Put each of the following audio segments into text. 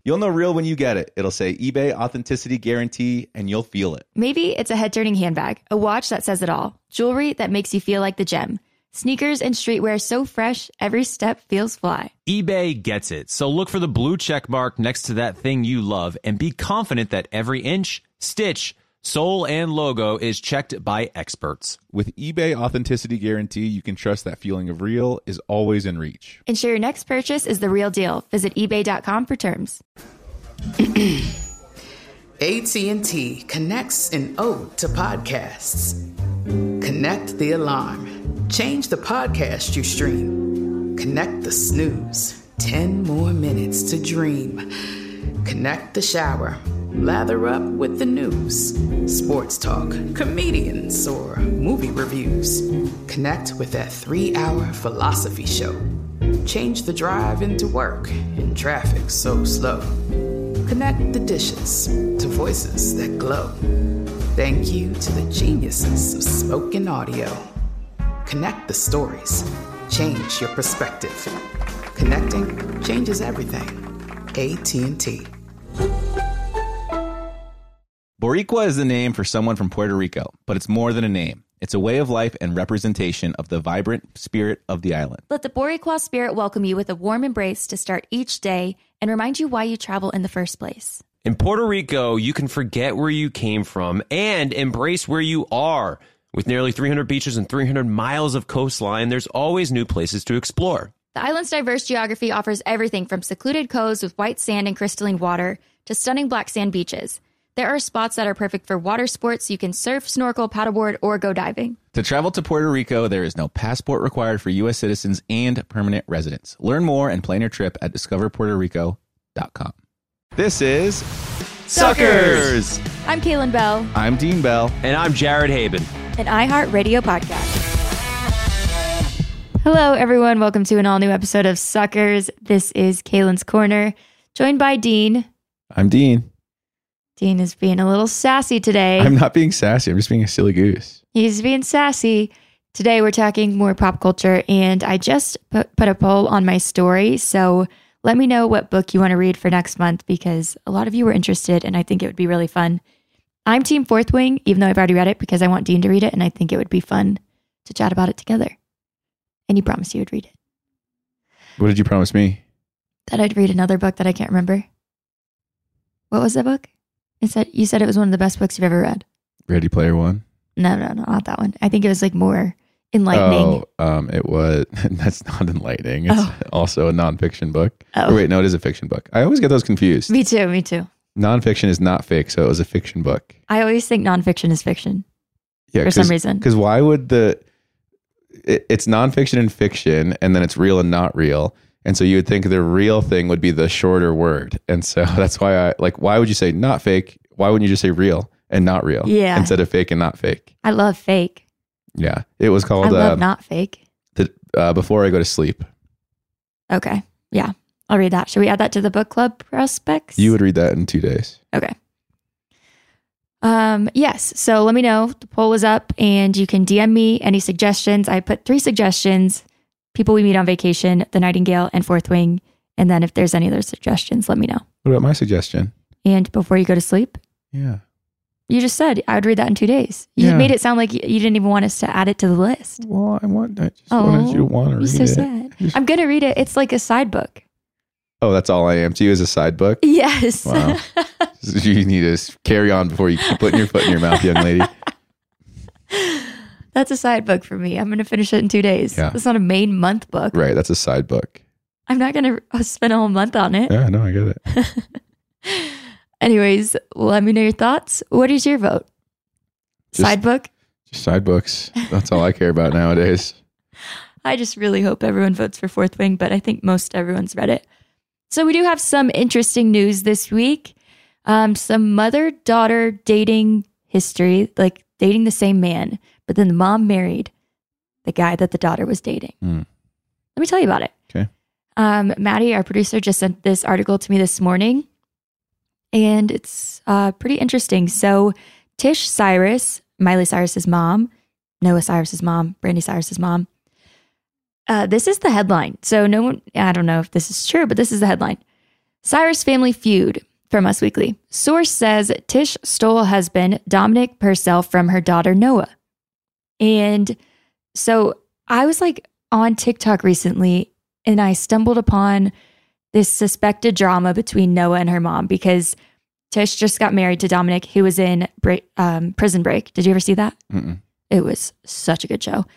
You'll know real when you get it. It'll say eBay Authenticity Guarantee, and you'll feel it. Maybe it's a head-turning handbag, a watch that says it all, jewelry that makes you feel like the gem, sneakers and streetwear so fresh, every step feels fly. eBay gets it. So look for the blue check mark next to that thing you love and be confident that every inch, stitch, sole, and logo is checked by experts. With eBay Authenticity Guarantee, you can trust that feeling of real is always in reach. Ensure your next purchase is the real deal. Visit ebay.com for terms. AT&T connects an ode to podcasts. Connect the alarm. Change the podcast you stream. Connect the snooze. 10 more minutes to dream. Connect the shower. Lather up with the news. Sports talk, comedians, or movie reviews. Connect with that 3-hour philosophy show. Change the drive into work in traffic so slow. Connect the dishes to voices that glow. Thank you to the geniuses of spoken audio. Connect the stories. Change your perspective. Connecting changes everything. AT&T. Boricua is the name for someone from Puerto Rico, but it's more than a name. It's a way of life and representation of the vibrant spirit of the island. Let the Boricua spirit welcome you with a warm embrace to start each day and remind you why you travel in the first place. In Puerto Rico, you can forget where you came from and embrace where you are. With nearly 300 beaches and 300 miles of coastline, there's always new places to explore. The island's diverse geography offers everything from secluded coves with white sand and crystalline water to stunning black sand beaches. There are spots that are perfect for water sports. You can surf, snorkel, paddleboard, or go diving. To travel to Puerto Rico, there is no passport required for U.S. citizens and permanent residents. Learn more and plan your trip at discoverpuertorico.com. This is Suckers! I'm Kaylin Bell. I'm Dean Bell. And I'm Jared Haben. An iHeartRadio podcast. Hello, everyone. Welcome to an all-new episode of Suckers. This is Kaylin's Corner, joined by Dean. I'm Dean. Dean is being a little sassy today. I'm not being sassy. I'm just being a silly goose. He's being sassy. Today, we're talking more pop culture, and I just put a poll on my story, so let me know what book you want to read for next month, because a lot of you were interested, and I think it would be really fun. I'm Team Fourth Wing, even though I've already read it, because I want Dean to read it, and I think it would be fun to chat about it together. And you promised you would read it. What did you promise me? That I'd read another book that I can't remember. What was that book? You said it was one of the best books you've ever read. Ready Player One? No, not that one. I think it was like more enlightening. It was. That's not enlightening. It's also a nonfiction book. Oh. Or wait, no, it is a fiction book. I always get those confused. Me too. Nonfiction is not fake, so it was a fiction book. I always think nonfiction is fiction. Yeah, for some reason. Because why would it's nonfiction and fiction, and then it's real and not real. And so you would think the real thing would be the shorter word. And so that's why why would you say not fake? Why wouldn't you just say real and not real? Yeah. Instead of fake and not fake. I love fake. Yeah. It was called I love not fake. Before I Go to Sleep. Okay. Yeah. I'll read that. Should we add that to the book club prospects? You would read that in 2 days. Okay. Yes. So let me know. The poll is up and you can DM me any suggestions. I put 3 suggestions. People we meet on vacation, The Nightingale, and Fourth Wing. And then if there's any other suggestions, let me know. What about my suggestion? And Before You Go to Sleep? Yeah. You just said I would read that in 2 days. You made it sound like you didn't even want us to add it to the list. Well, I just wanted you to want to read so it. Sad. I'm going to read it. It's like a side book. Oh, that's all I am to you as a side book? Yes. Wow. You need to carry on before you keep putting your foot in your mouth, young lady. That's a side book for me. I'm going to finish it in 2 days. Yeah. It's not a main month book. Right. That's a side book. I'm not going to spend a whole month on it. Yeah, no, I get it. Anyways, let me know your thoughts. What is your vote? Side book? Just side books. That's all I care about nowadays. I just really hope everyone votes for Fourth Wing, but I think most everyone's read it. So we do have some interesting news this week. Some mother-daughter dating history, like dating the same man, but then the mom married the guy that the daughter was dating. Let me tell you about it. Okay. Maddie, our producer, just sent this article to me this morning, and it's pretty interesting. So Tish Cyrus, Miley Cyrus's mom, Noah Cyrus's mom, Brandy Cyrus's mom. This is the headline. So I don't know if this is true, but this is the headline. Cyrus family feud from Us Weekly. Source says Tish stole husband Dominic Purcell from her daughter Noah. And so I was like on TikTok recently and I stumbled upon this suspected drama between Noah and her mom because Tish just got married to Dominic, who was in Prison Break. Did you ever see that? Mm-mm. It was such a good show.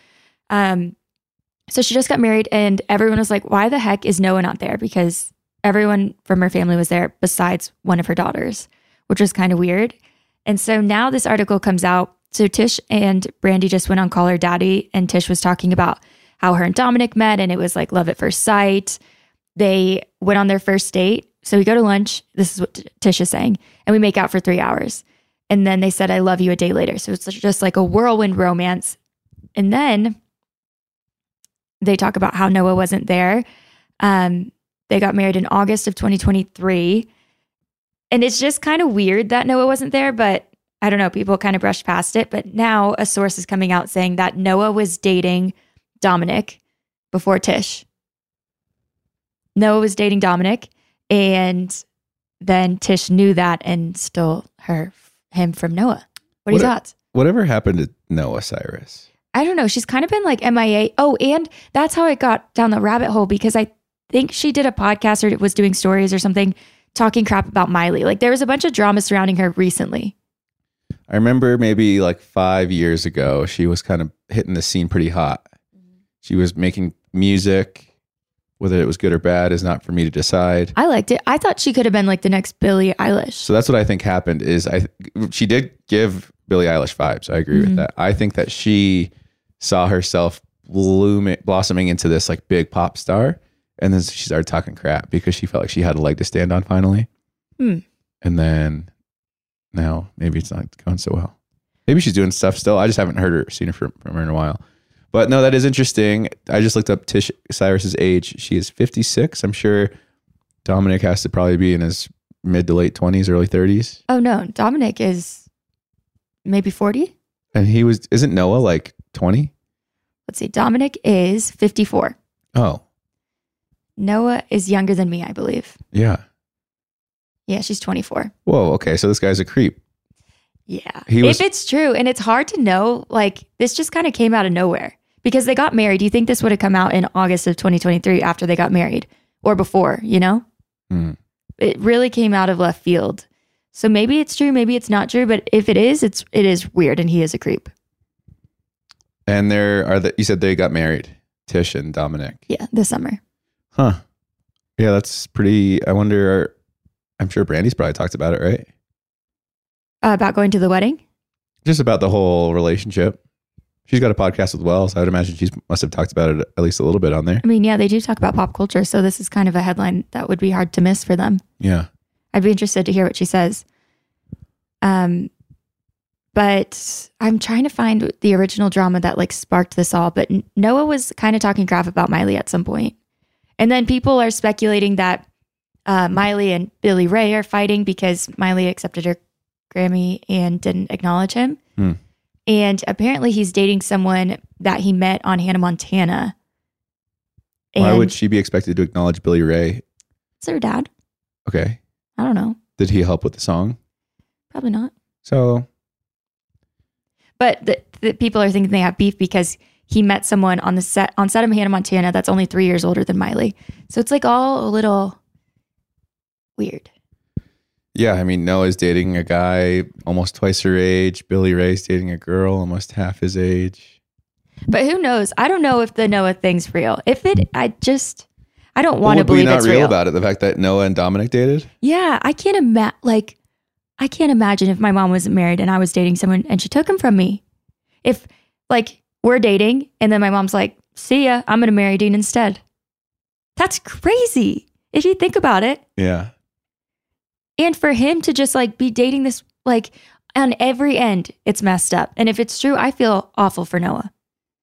So she just got married and everyone was like, why the heck is Noah not there? Because everyone from her family was there besides one of her daughters, which was kind of weird. And so now this article comes out. So Tish and Brandy just went on Call Her Daddy and Tish was talking about how her and Dominic met and it was like love at first sight. They went on their first date. So we go to lunch. This is what Tish is saying. And we make out for 3 hours. And then they said, I love you a day later. So it's just like a whirlwind romance. And then they talk about how Noah wasn't there. They got married in August of 2023. And it's just kind of weird that Noah wasn't there, but I don't know, people kind of brushed past it. But now a source is coming out saying that Noah was dating Dominic before Tish. Noah was dating Dominic, and then Tish knew that and stole him from Noah. What are your thoughts? Whatever happened to Noah Cyrus? I don't know. She's kind of been like MIA. Oh, and that's how I got down the rabbit hole because I think she did a podcast or was doing stories or something talking crap about Miley. Like there was a bunch of drama surrounding her recently. I remember maybe like 5 years ago, she was kind of hitting the scene pretty hot. She was making music. Whether it was good or bad is not for me to decide. I liked it. I thought she could have been like the next Billie Eilish. So that's what I think happened is she did give Billie Eilish vibes. I agree with that. I think that she saw herself blossoming into this like big pop star. And then she started talking crap because she felt like she had a leg to stand on finally. And then now maybe it's not going so well. Maybe she's doing stuff still. I just haven't seen her from her in a while. But no, that is interesting. I just looked up Tish Cyrus's age. She is 56. I'm sure Dominic has to probably be in his mid to late 20s, early 30s. Oh no, Dominic is maybe 40. And isn't Noah like 20? Let's see. Dominic is 54. Oh. Noah is younger than me, I believe. Yeah. Yeah, she's 24. Whoa, okay. So this guy's a creep. Yeah. If it's true, and it's hard to know, like this just kind of came out of nowhere because they got married. Do you think this would have come out in August of 2023 after they got married or before, you know? It really came out of left field. So maybe it's true, maybe it's not true, but if it is, it is weird and he is a creep. And you said they got married, Tish and Dominic. Yeah, this summer. Huh. Yeah, that's pretty, I wonder, I'm sure Brandy's probably talked about it, right? About going to the wedding? Just about the whole relationship. She's got a podcast with Wells. I would imagine she must have talked about it at least a little bit on there. I mean, yeah, they do talk about pop culture. So this is kind of a headline that would be hard to miss for them. Yeah. I'd be interested to hear what she says. But I'm trying to find the original drama that like sparked this all. But Noah was kind of talking crap about Miley at some point. And then people are speculating that Miley and Billy Ray are fighting because Miley accepted her Grammy and didn't acknowledge him. And apparently he's dating someone that he met on Hannah Montana. Why would she be expected to acknowledge Billy Ray? It's her dad. Okay. I don't know. Did he help with the song? Probably not. So. But the people are thinking they have beef because he met someone on set of Hannah Montana that's only 3 years older than Miley. So it's like all a little weird. Yeah, I mean, Noah's dating a guy almost twice her age. Billy Ray's dating a girl almost half his age. But who knows? I don't know if the Noah thing's real. I don't want to believe it's real. What would be not real about it? The fact that Noah and Dominic dated? Yeah, I can't imagine if my mom wasn't married and I was dating someone and she took him from me. If like we're dating and then my mom's like, "See ya, I'm going to marry Dean instead." That's crazy if you think about it. Yeah. And for him to just like be dating this, like on every end, it's messed up. And if it's true, I feel awful for Noah.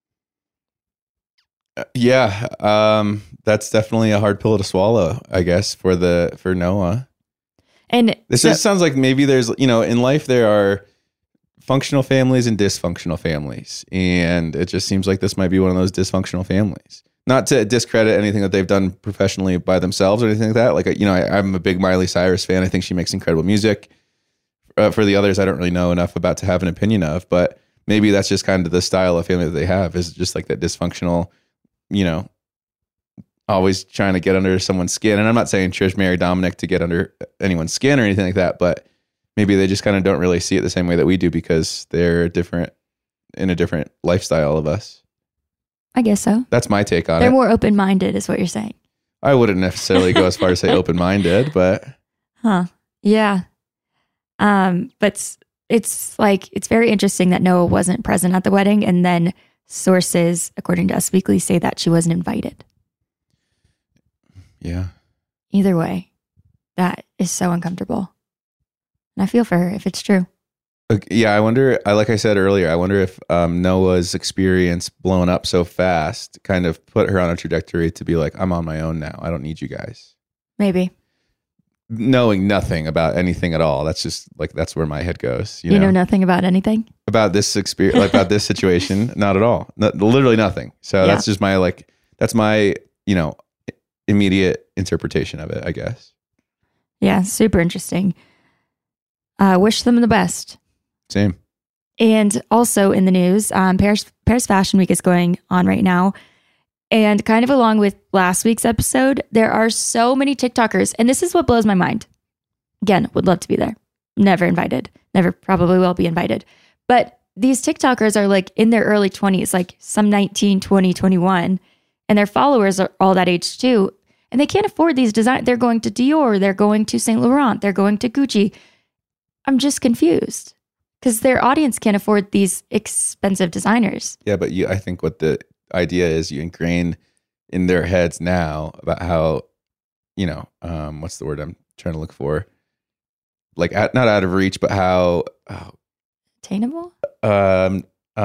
Yeah. That's definitely a hard pill to swallow, I guess, for Noah. And this just sounds like maybe there's, in life there are functional families and dysfunctional families. And it just seems like this might be one of those dysfunctional families. Not to discredit anything that they've done professionally by themselves or anything like that. Like, you know, I'm a big Miley Cyrus fan. I think she makes incredible music. For the others, I don't really know enough about to have an opinion of, but maybe that's just kind of the style of family that they have, is just like that dysfunctional, you know, always trying to get under someone's skin. And I'm not saying Trish married Dominic to get under anyone's skin or anything like that, but maybe they just kind of don't really see it the same way that we do because they're different in a different lifestyle of us. I guess so. That's my take on They're it. more open-minded is what you're saying. I wouldn't necessarily go as far as say open-minded, but Yeah. But it's like, it's very interesting that Noah wasn't present at the wedding. And then sources, according to Us Weekly, say that she wasn't invited. yeah. Either way, that is so uncomfortable. And I feel for her if it's true. Yeah, I wonder, like I said earlier, I wonder if Noah's experience blowing up so fast kind of put her on a trajectory to be like, I'm on my own now. I don't need you guys. Maybe. Knowing nothing about anything at all. That's just like, that's where my head goes. You know nothing about anything? About this experience, like about this situation, not at all. Literally nothing. So Yeah. that's just my, that's my, you know, immediate interpretation of it, I guess. Yeah, super interesting. Wish them the best. Same. And also in the news, Paris Fashion Week is going on right now. And kind of along with last week's episode, there are so many TikTokers. And this is what blows my mind. Again, would love to be there. Never invited. Never probably will be invited. But these TikTokers are like in their early 20s, like some 19, 20, 21. And their followers are all that age too. And they can't afford these designs. They're going to Dior. They're going to Saint Laurent. They're going to Gucci. I'm just confused. Because their audience can't afford these expensive designers. Yeah, but I think what the idea is, you ingrain in their heads now about how, you know, what's the word I'm trying to look for? Like, not out of reach, but how Attainable? I'm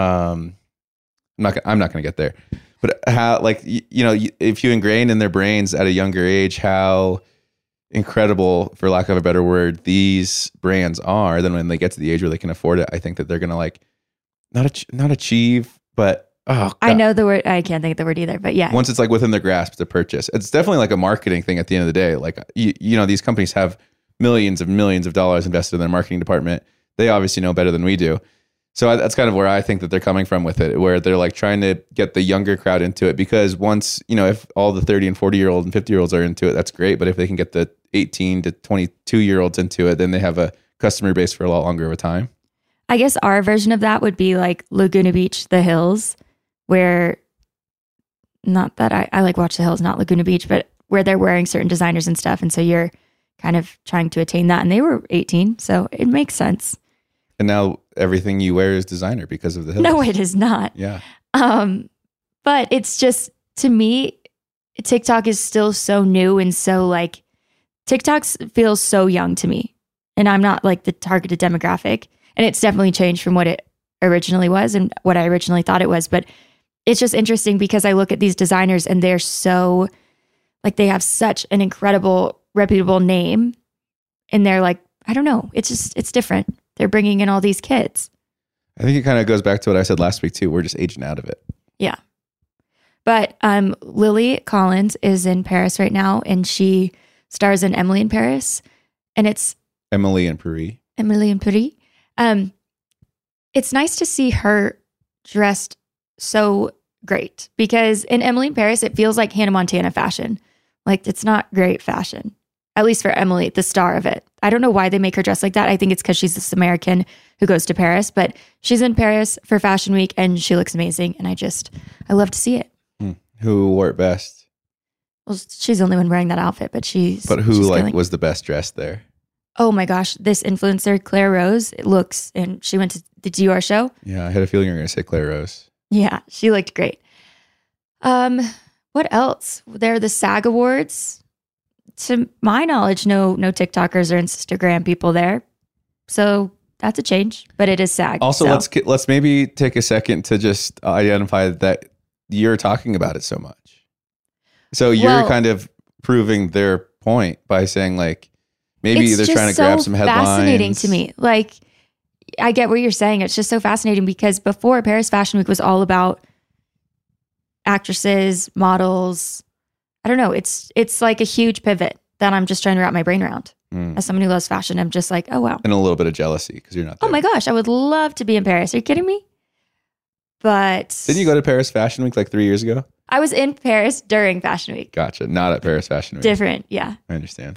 not going to get there. But how, like, you know, if you ingrain in their brains at a younger age how incredible, for lack of a better word, these brands are, then when they get to the age where they can afford it, I think that they're going to like not achieve, but I know the word. I can't think of the word either, but yeah. Once it's like within their grasp to purchase, it's definitely like a marketing thing at the end of the day. Like, you know, these companies have millions of dollars invested in their marketing department. They obviously know better than we do. So that's kind of where I think that they're coming from with it, where they're like trying to get the younger crowd into it, because once, you know, if all the 30 and 40-year-old and 50-year-olds are into it, that's great. But if they can get the 18 to 22-year-olds into it, then they have a customer base for a lot longer of a time. I guess our version of that would be like Laguna Beach, The Hills, where, not that I like Watch the Hills, not Laguna Beach, but where they're wearing certain designers and stuff. And so you're kind of trying to attain that. And they were 18, so it makes sense. And now everything you wear is designer because of the Hills. No, it is not. Yeah. But it's just, to me, TikTok is still so new and so like, TikTok feels so young to me. And I'm not like the targeted demographic. And it's definitely changed from what it originally was and what I originally thought it was. But it's just interesting because I look at these designers and they're so, like, they have such an incredible, reputable name. And they're like, I don't know. It's just, it's different. They're bringing in all these kids. I think it kind of goes back to what I said last week too. We're just aging out of it. Yeah. But Lily Collins is in Paris right now, and she stars in Emily in Paris. And it's Emily in Paris. Emily in Paris. It's nice to see her dressed so great, because in Emily in Paris, it feels like Hannah Montana fashion. Like, it's not great fashion, at least for Emily, the star of it. I don't know why they make her dress like that. I think it's because she's this American who goes to Paris, but she's in Paris for Fashion Week and she looks amazing. And I love to see it. Who wore it best? Well, she's the only one wearing that outfit, but who was the best dressed there? Oh my gosh, this influencer, Claire Rose, and she went to the Dior show. Yeah, I had a feeling you were going to say Claire Rose. Yeah, she looked great. What else? There are the SAG Awards. To my knowledge, no TikTokers or Instagram people there. So that's a change, but it is SAG. Also, so. let's maybe take a second to just identify that you're talking about it so much. So you're kind of proving their point by saying, like, maybe they're trying to grab some headlines. It's fascinating to me. Like, I get what you're saying. It's just so fascinating because before, Paris Fashion Week was all about actresses, models. I don't know. It's like a huge pivot that I'm just trying to wrap my brain around. As someone who loves fashion, I'm just like, oh, wow. And a little bit of jealousy because you're not there. Oh my gosh, I would love to be in Paris. Are you kidding me? But Didn't you go to Paris Fashion Week like 3 years ago? I was in Paris during Fashion Week. Gotcha. Not at Paris Fashion Week. Different, yeah. I understand.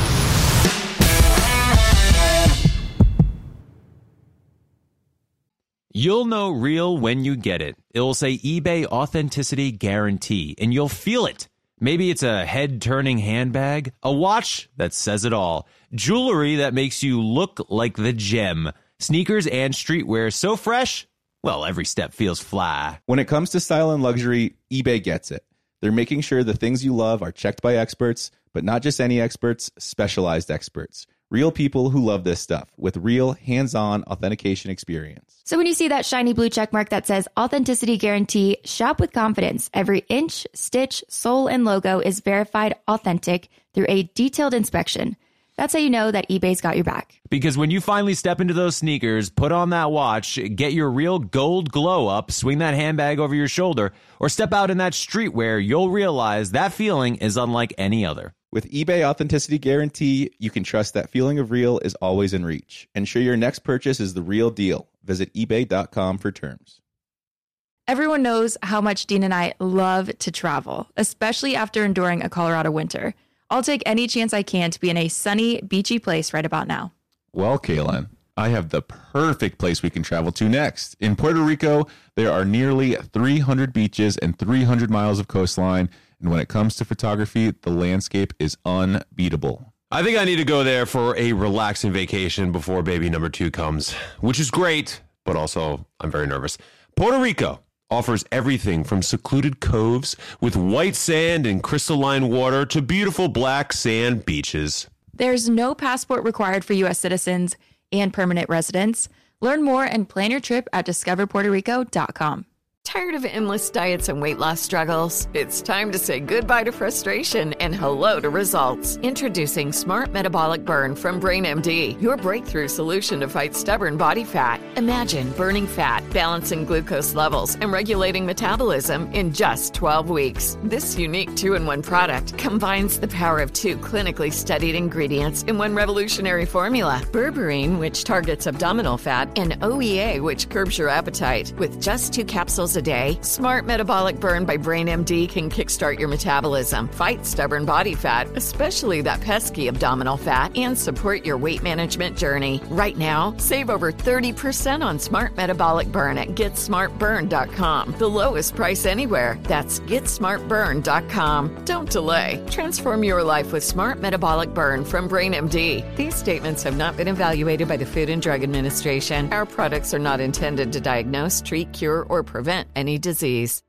You'll know real when you get it. It will say eBay Authenticity Guarantee, and you'll feel it. Maybe it's a head-turning handbag, a watch that says it all, jewelry that makes you look like the gem, sneakers and streetwear so fresh, well, every step feels fly. When it comes to style and luxury, eBay gets it. They're making sure the things you love are checked by experts, but not just any experts, specialized experts. Real people who love this stuff with real hands-on authentication experience. So when you see that shiny blue check mark that says Authenticity Guarantee, shop with confidence. Every inch, stitch, sole, and logo is verified authentic through a detailed inspection. That's how you know that eBay's got your back. Because when you finally step into those sneakers, put on that watch, get your real gold glow up, swing that handbag over your shoulder, or step out in that streetwear, you'll realize that feeling is unlike any other. With eBay Authenticity Guarantee, you can trust that feeling of real is always in reach. Ensure your next purchase is the real deal. Visit ebay.com for terms. Everyone knows how much Dean and I love to travel, especially after enduring a Colorado winter. I'll take any chance I can to be in a sunny, beachy place right about now. Well, Kaylin, I have the perfect place we can travel to next. In Puerto Rico, there are nearly 300 beaches and 300 miles of coastline. And when it comes to photography, the landscape is unbeatable. I think I need to go there for a relaxing vacation before baby number 2 comes, which is great, but also I'm very nervous. Puerto Rico offers everything from secluded coves with white sand and crystalline water to beautiful black sand beaches. There's no passport required for U.S. citizens and permanent residents. Learn more and plan your trip at discoverpuertorico.com. Tired of endless diets and weight loss struggles? It's time to say goodbye to frustration and hello to results. Introducing Smart Metabolic Burn from BrainMD, your breakthrough solution to fight stubborn body fat. Imagine burning fat, balancing glucose levels, and regulating metabolism in just 12 weeks. This unique 2-in-1 product combines the power of 2 clinically studied ingredients in one revolutionary formula. Berberine, which targets abdominal fat, and OEA, which curbs your appetite. With just 2 capsules a day, Smart Metabolic Burn by BrainMD can kickstart your metabolism, fight stubborn body fat, especially that pesky abdominal fat, and support your weight management journey. Right now, save over 30% on Smart Metabolic Burn at GetSmartBurn.com. The lowest price anywhere. That's GetSmartBurn.com. Don't delay. Transform your life with Smart Metabolic Burn from BrainMD. These statements have not been evaluated by the Food and Drug Administration. Our products are not intended to diagnose, treat, cure, or prevent any disease.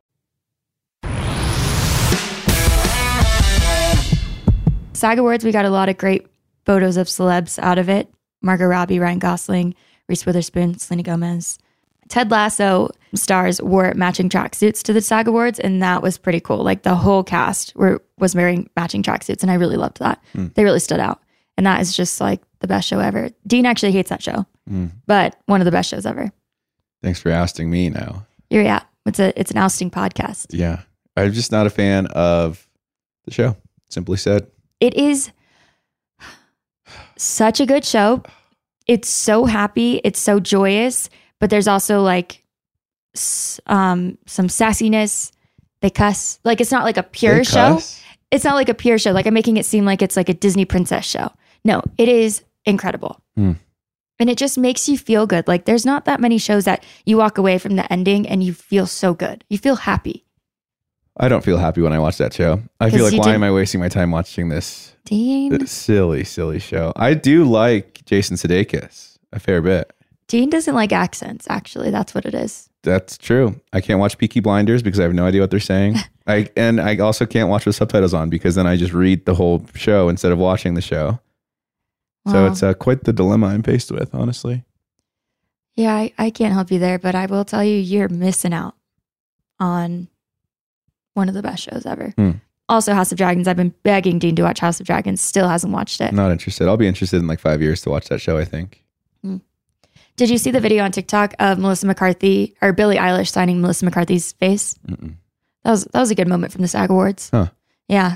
SAG Awards, we got a lot of great photos of celebs out of it. Margot Robbie, Ryan Gosling, Reese Witherspoon, Selena Gomez. Ted Lasso stars wore matching tracksuits to the SAG Awards, and that was pretty cool. Like the whole cast was wearing matching tracksuits, and I really loved that. They really stood out. And that is just like the best show ever. Dean actually hates that show, but one of the best shows ever. Thanks for ousting me now. Yeah, it's an ousting podcast. Yeah. I'm just not a fan of the show, simply said. It is such a good show. It's so happy. It's so joyous, but there's also like some sassiness. They cuss. Like it's not like a pure show. It's not like a pure show. Like I'm making it seem like it's like a Disney princess show. No, it is incredible. And it just makes you feel good. Like there's not that many shows that you walk away from the ending and you feel so good. You feel happy. I don't feel happy when I watch that show. I feel like, why am I wasting my time watching this silly show? I do like Jason Sudeikis a fair bit. Dean doesn't like accents, actually. That's what it is. That's true. I can't watch Peaky Blinders because I have no idea what they're saying. I also can't watch with subtitles on because then I just read the whole show instead of watching the show. So it's quite the dilemma I'm faced with, honestly. Yeah, I can't help you there, but I will tell you, you're missing out on one of the best shows ever. Also, House of Dragons. I've been begging Dean to watch House of Dragons. Still hasn't watched it. Not interested. I'll be interested in like 5 years to watch that show, I think. Did you see the video on TikTok of Melissa McCarthy or Billie Eilish signing Melissa McCarthy's face? That was a good moment from the SAG Awards. Huh. Yeah.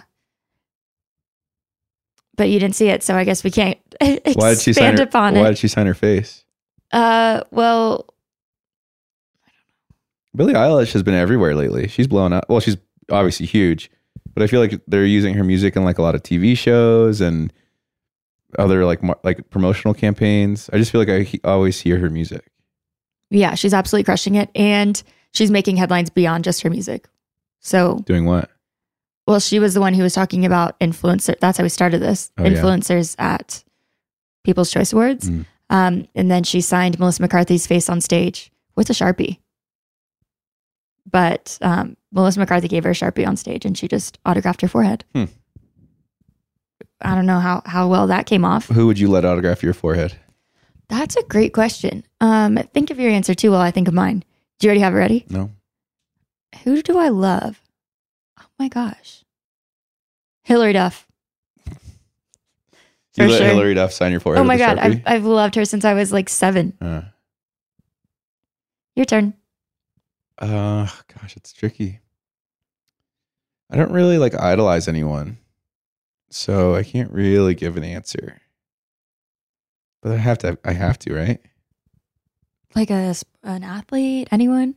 But you didn't see it, so I guess we can't Why did she sign upon Why it. did she sign her face? Well, Billie Eilish has been everywhere lately. She's blown up. Well, she's obviously huge, but I feel like they're using her music in like a lot of TV shows and other like promotional campaigns. I just feel like I always hear her music. yeah, she's absolutely crushing it. And she's making headlines beyond just her music. So, Doing what? well, she was the one who was talking about influencer. That's how we started this. Oh, yeah. Influencers at People's Choice Awards. Mm. And then she signed Melissa McCarthy's face on stage with a Sharpie. But Melissa McCarthy gave her a Sharpie on stage and she just autographed her forehead. Hmm. I don't know how well that came off. Who would you let autograph your forehead? That's a great question. Think of your answer too while I think of mine. Do you already have it ready? No. Who do I love? Oh my gosh. Hillary Duff. You For let sure. Hillary Duff sign your forehead? Oh my with a God. Sharpie? I've loved her since I was like 7. Your turn. Gosh, it's tricky. I don't really like idolize anyone, so I can't really give an answer. But I have to, right? Like an athlete? Anyone?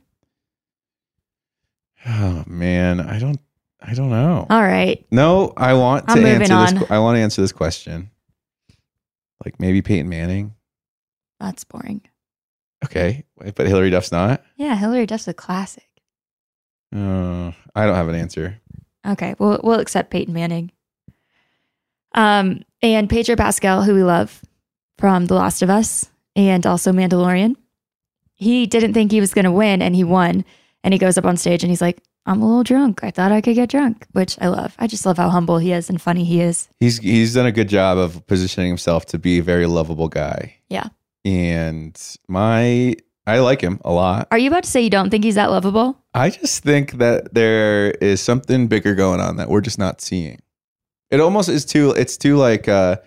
Oh man, I don't know. All right. No, I want to I'm moving answer this. on. I want to answer this question. Like maybe Peyton Manning. That's boring. Okay, but Hillary Duff's not. Yeah, Hillary Duff's a classic. I don't have an answer. Okay, we'll accept Peyton Manning. And Pedro Pascal, who we love from The Last of Us and also Mandalorian. He didn't think he was going to win and he won. And he goes up on stage and he's like, I'm a little drunk. I thought I could get drunk, which I love. I just love how humble he is and funny he is. He's done a good job of positioning himself to be a very lovable guy. Yeah. And I like him a lot. Are you about to say you don't think he's that lovable? I just think that there is something bigger going on that we're just not seeing. It almost is it's too like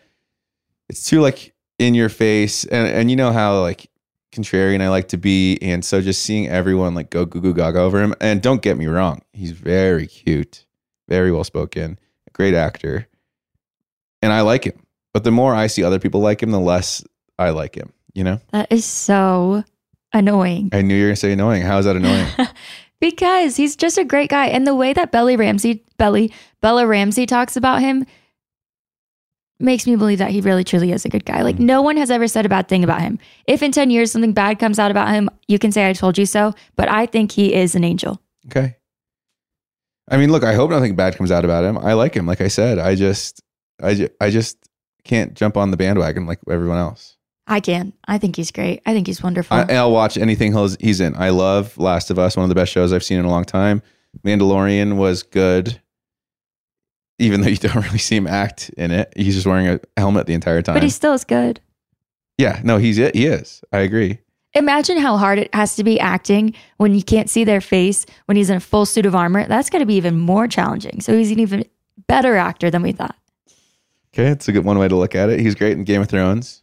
in your face. And you know how like contrarian I like to be. And so just seeing everyone like go goo goo gaga over him. And don't get me wrong, he's very cute, very well spoken, a great actor. And I like him. But the more I see other people like him, the less I like him, you know? That is so annoying. I knew you were going to say annoying. How is that annoying? Because he's just a great guy. And the way that Bella Ramsey talks about him makes me believe that he really truly is a good guy. Like no one has ever said a bad thing about him. If in 10 years something bad comes out about him, you can say I told you so, but I think he is an angel. Okay. I mean, look, I hope nothing bad comes out about him. I like him. Like I said, I just can't jump on the bandwagon like everyone else. I can. I think he's great. I think he's wonderful. I'll watch anything he's in. I love Last of Us, one of the best shows I've seen in a long time. Mandalorian was good, even though you don't really see him act in it. He's just wearing a helmet the entire time. But he still is good. Yeah, no, he is. I agree. Imagine how hard it has to be acting when you can't see their face, when he's in a full suit of armor. That's got to be even more challenging. So he's an even better actor than we thought. Okay, it's a good one way to look at it. He's great in Game of Thrones.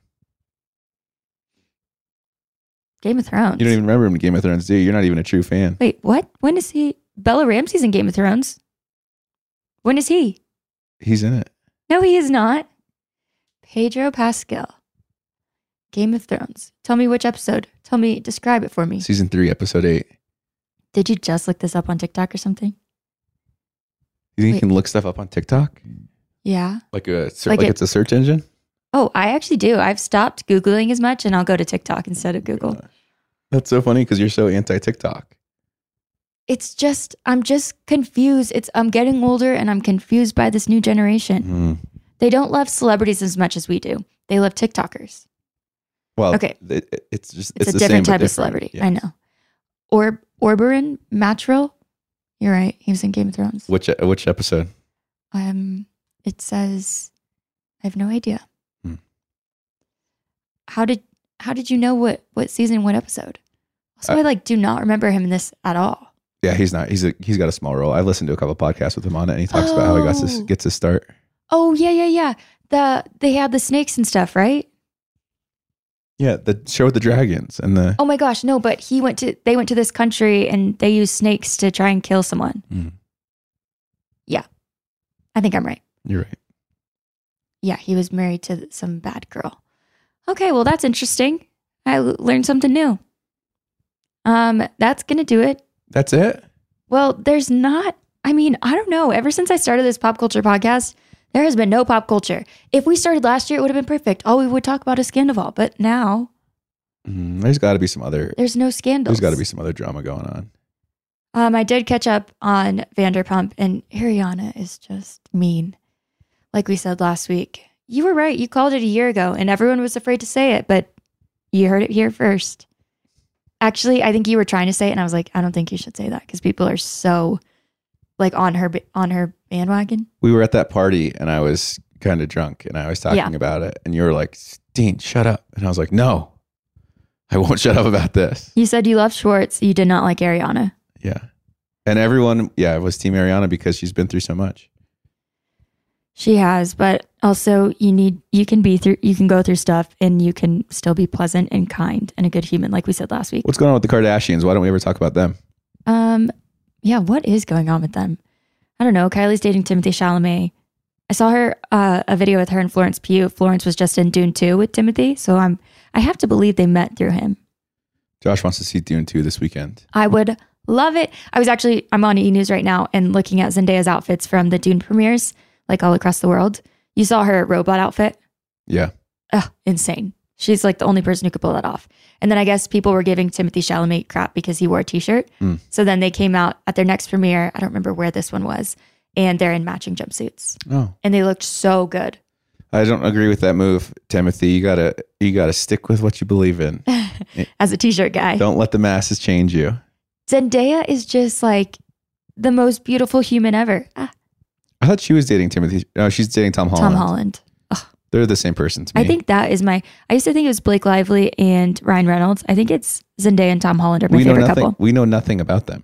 Game of Thrones. You don't even remember him in Game of Thrones, do you? You're not even a true fan. Wait, what? When is he? Bella Ramsey's in Game of Thrones. When is he? He's in it. No, he is not. Pedro Pascal. Game of Thrones. Tell me which episode. Describe it for me. Season 3, episode 8. Did you just look this up on TikTok or something? You think Wait. you can look stuff up on TikTok? Yeah. Like it's a search engine? Oh, I actually do. I've stopped Googling as much and I'll go to TikTok instead of Google. That's so funny because you're so anti-TikTok. It's just, I'm just confused. I'm getting older and I'm confused by this new generation. They don't love celebrities as much as we do. They love TikTokers. Well, Okay. It's It's a the different same, but type of different. celebrity. Yes. I know. Oberyn Matril. You're right. He was in Game of Thrones. Which episode? It says, I have no idea. How did you know what season, what episode? Also, I do not remember him in this at all. Yeah, he's not. He's got a small role. I've listened to a couple of podcasts with him on it, and he talks about how he gets his start. Oh yeah. They had the snakes and stuff, right? Yeah, the show with the dragons and the. Oh my gosh, no! But they went to this country and they used snakes to try and kill someone. Mm. Yeah, I think I'm right. You're right. Yeah, he was married to some bad girl. Okay, well that's interesting. I learned something new. That's gonna do it. That's it. Well, there's not. I mean, I don't know. Ever since I started this pop culture podcast, there has been no pop culture. If we started last year, it would have been perfect. All we would talk about is Scandival. But now There's got to be some other. there's no scandals. There's got to be some other drama going on. I did catch up on Vanderpump, and Ariana is just mean. Like we said last week. You were right. You called it a year ago, and everyone was afraid to say it, but you heard it here first. Actually, I think you were trying to say it, and I was like, I don't think you should say that because people are so like on her bandwagon. We were at that party, and I was kind of drunk, and I was talking about it, and you were like, "Dean, shut up," and I was like, "No, I won't shut up about this." You said you loved Schwartz. You did not like Ariana. Yeah, and everyone, was Team Ariana because she's been through so much. She has, but also you can go through stuff and you can still be pleasant and kind and a good human, like we said last week. What's going on with the Kardashians? Why don't we ever talk about them? Yeah, what is going on with them? I don't know. Kylie's dating Timothée Chalamet. I saw her a video with her and Florence Pugh. Florence was just in Dune 2 with Timothy, so I have to believe they met through him. Josh wants to see Dune 2 this weekend. I would love it. I'm on E! News right now and looking at Zendaya's outfits from the Dune premieres, like all across the world. You saw her robot outfit? Yeah. Ugh, insane. She's like the only person who could pull that off. And then I guess people were giving Timothée Chalamet crap because he wore a t-shirt. So then they came out at their next premiere. I don't remember where this one was. And they're in matching jumpsuits. Oh. And they looked so good. I don't agree with that move, Timothy. You gotta stick with what you believe in. As a t-shirt guy. Don't let the masses change you. Zendaya is just like the most beautiful human ever. I thought she was dating Timothy. No, she's dating Tom Holland. Tom Holland. They're the same person to me. I think that is I used to think it was Blake Lively and Ryan Reynolds. I think it's Zendaya and Tom Holland are my favorite couple. We know nothing about them.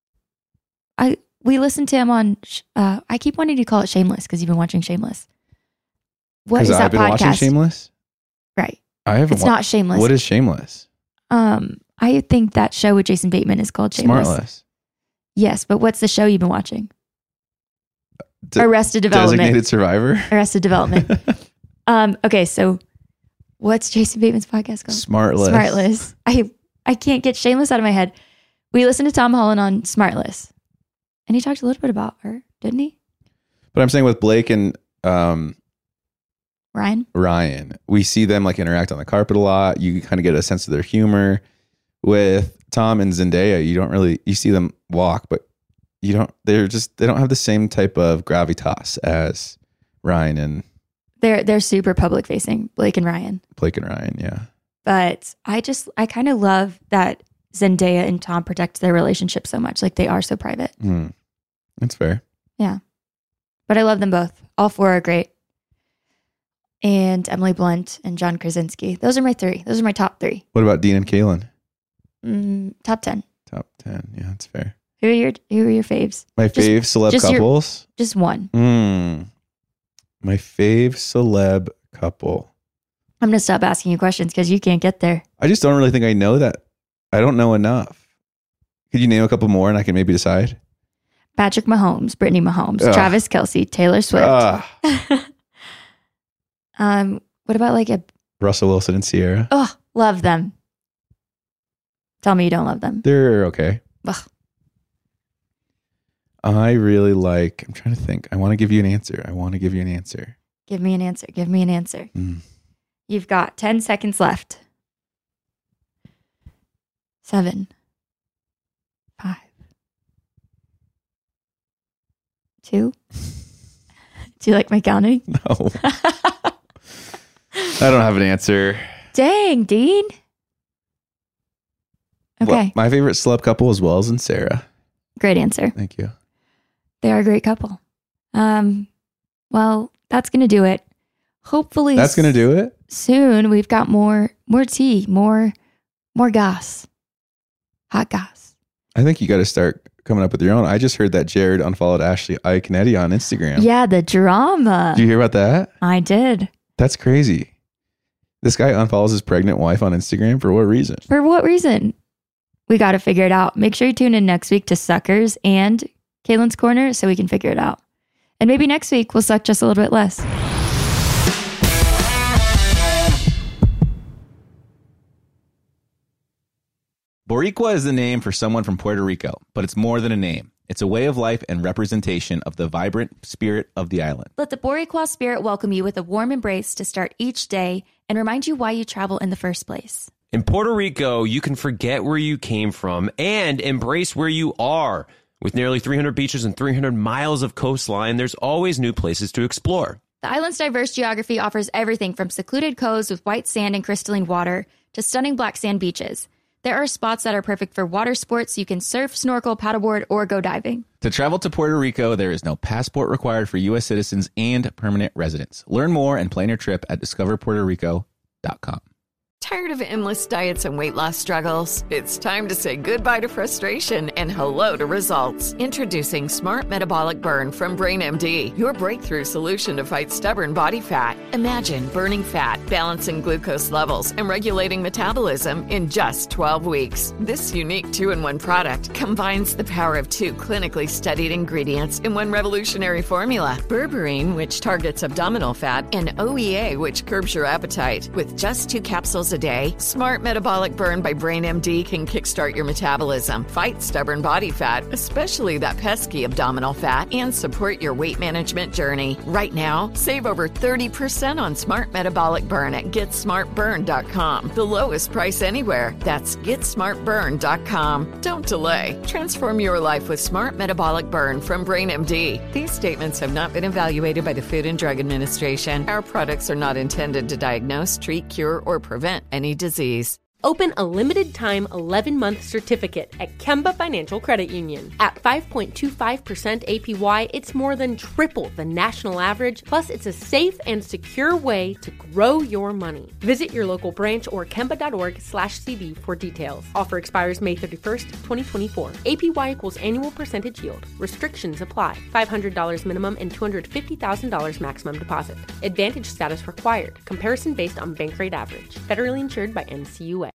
We listened to him on, I keep wanting to call it Shameless because you've been watching Shameless. What is that I've been podcast? watching Shameless? Right. I haven't. It's not Shameless. What is Shameless? I think that show with Jason Bateman is called Shameless. Smartless. Yes, but what's the show you've been watching? Arrested Development. Designated Survivor. Arrested Development. Okay, so what's Jason Bateman's podcast called? Smartless. I can't get Shameless out of my head. We listened to Tom Holland on Smartless, and he talked a little bit about her, didn't he? But I'm saying with Blake and Ryan, we see them like interact on the carpet a lot. You kind of get a sense of their humor. With Tom and Zendaya, you see them walk, but they don't have the same type of gravitas as Ryan and they're super public facing, Blake and Ryan. Yeah. But I kind of love that Zendaya and Tom protect their relationship so much. Like they are so private. That's fair. Yeah. But I love them both. All four are great. And Emily Blunt and John Krasinski. Those are my three. Those are my top three. What about Dean and Kaylin? Top 10. Top 10. Yeah, that's fair. Who are your faves? My fave celeb couples? Just one. My fave celeb couple. I'm going to stop asking you questions because you can't get there. I just don't really think I know that. I don't know enough. Could you name a couple more and I can maybe decide? Patrick Mahomes, Brittany Mahomes, Travis Kelce, Taylor Swift. What about like Russell Wilson and Sierra? Oh, love them. Tell me you don't love them. They're okay. Ugh. I really like, I'm trying to think. I want to give you an answer. Give me an answer. You've got 10 seconds left. 7, 5, 2. Do you like my counting? No. I don't have an answer. Dang, Dean. Okay. Well, my favorite celeb couple is Wells and Sarah. Great answer. Thank you. They are a great couple. Well, that's going to do it. Hopefully that's going to do it. Soon we've got more tea, more gas. Hot gas. I think you got to start coming up with your own. I just heard that Jared unfollowed Ashley Iaconetti on Instagram. Yeah, the drama. Did you hear about that? I did. That's crazy. This guy unfollows his pregnant wife on Instagram for what reason? For what reason? We got to figure it out. Make sure you tune in next week to Suckers and Caitlin's Corner so we can figure it out. And maybe next week we'll suck just a little bit less. Boricua is the name for someone from Puerto Rico, but it's more than a name. It's a way of life and representation of the vibrant spirit of the island. Let the Boricua spirit welcome you with a warm embrace to start each day and remind you why you travel in the first place. In Puerto Rico, you can forget where you came from and embrace where you are. With nearly 300 beaches and 300 miles of coastline, there's always new places to explore. The island's diverse geography offers everything from secluded coves with white sand and crystalline water to stunning black sand beaches. There are spots that are perfect for water sports. You can surf, snorkel, paddleboard, or go diving. To travel to Puerto Rico, there is no passport required for U.S. citizens and permanent residents. Learn more and plan your trip at discoverpuertorico.com. Tired of endless diets and weight loss struggles? It's time to say goodbye to frustration and hello to results. Introducing Smart Metabolic Burn from BrainMD, your breakthrough solution to fight stubborn body fat. Imagine burning fat, balancing glucose levels, and regulating metabolism in just 12 weeks. This unique 2-in-1 product combines the power of 2 clinically studied ingredients in one revolutionary formula. Berberine, which targets abdominal fat, and OEA, which curbs your appetite. With just 2 capsules a day, Smart Metabolic Burn by BrainMD can kickstart your metabolism, fight stubborn body fat, especially that pesky abdominal fat, and support your weight management journey. Right now, save over 30% on Smart Metabolic Burn at GetSmartBurn.com. The lowest price anywhere. That's GetSmartBurn.com. Don't delay. Transform your life with Smart Metabolic Burn from BrainMD. These statements have not been evaluated by the Food and Drug Administration. Our products are not intended to diagnose, treat, cure, or prevent any disease. Open a limited-time 11-month certificate at Kemba Financial Credit Union. At 5.25% APY, it's more than triple the national average, plus it's a safe and secure way to grow your money. Visit your local branch or kemba.org/cb for details. Offer expires May 31st, 2024. APY equals annual percentage yield. Restrictions apply. $500 minimum and $250,000 maximum deposit. Advantage status required. Comparison based on bank rate average. Federally insured by NCUA.